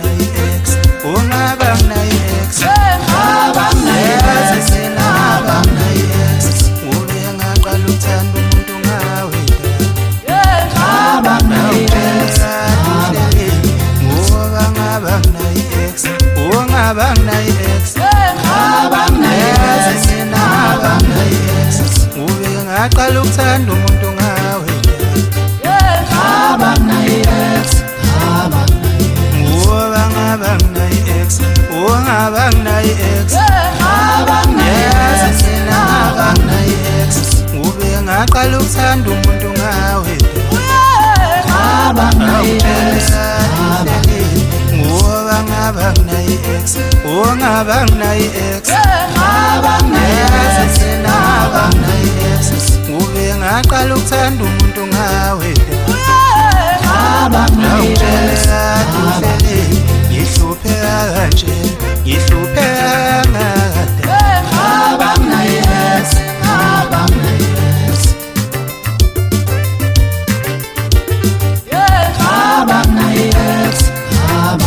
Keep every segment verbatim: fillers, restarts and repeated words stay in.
naye ex ungaba naye ex ngaba naye ex ngaba naye ex ube ngaqala uthanda umuntu ngawe ngaba naye ex ngoba ngaba naye ex ungaba naye ex ngaba naye ex ngaba naye ex ube ngaqala ukuthanda umuntu ngawe ngaba naye ex ngaba ngoba ngaba naye ex ungaba naye ex ngaba naye ex ngaba naye ex ube ngaqala ukuthanda umuntu ngawe ngaba naye ex ngoba ngaba naye ex ungaba naye ex ngaba naye ex ngaba naye ex ube ngaqala ukuthanda umuntu ngawe ngaba naye ex ngihlupheka kanje ngihlupheka ngada ngaba naye ex ngaba naye ex ngaba naye ex ngaba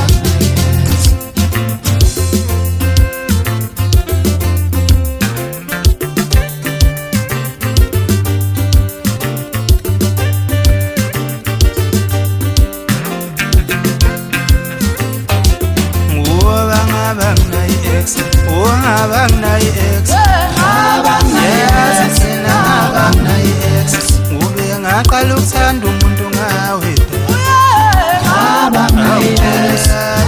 ngoba ngaba naye ex ungaba naye ex ngaba naye ex ngaba naye ex ube ngaqala ukuthanda umuntu ngawe ngaba naye ex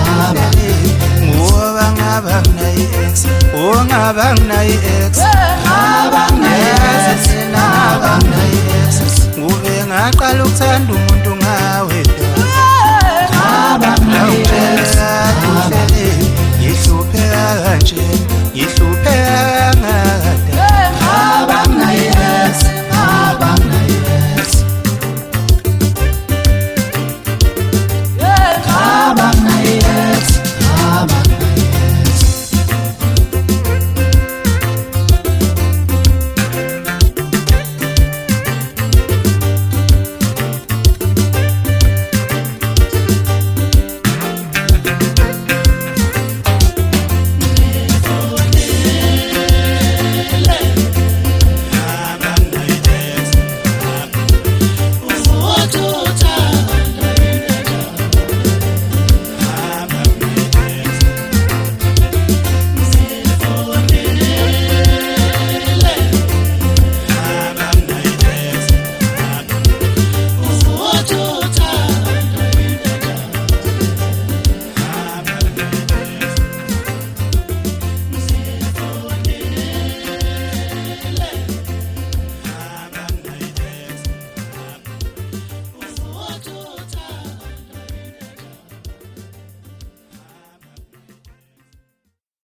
ngoba ngaba naye ex ungaba naye ex ngaba naye ex ngaba naye ex ube ngaqala ukuthanda umuntu ngawe ngaba naye ex ngihlupheka kanje ngihlupheka ngada ngaba naye ex ngaba naye ex ngaba naye ex ngaba What